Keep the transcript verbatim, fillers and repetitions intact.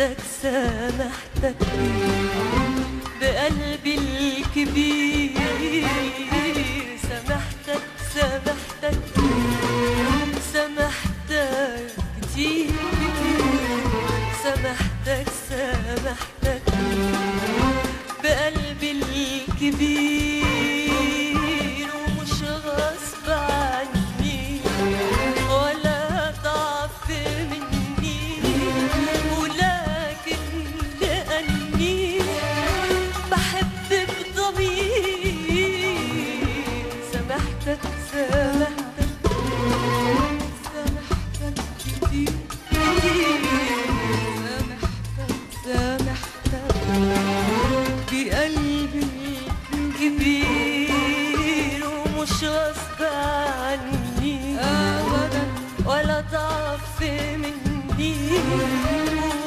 سامحتك سامحتك بقلبي الكبير، سامحتك سامحتك سامحتك كتير كتير، سامحتك سامحتك بقلبي الكبير، ومش غصب عني ولا ضعف مني، ولكن لأني بحب بضمير. سامحتك سامحتك سامحتك كتير كتير، سامحتك سامحتك بقلبي الكبير، ومش غصب عني أبدا ولا ضعف مني.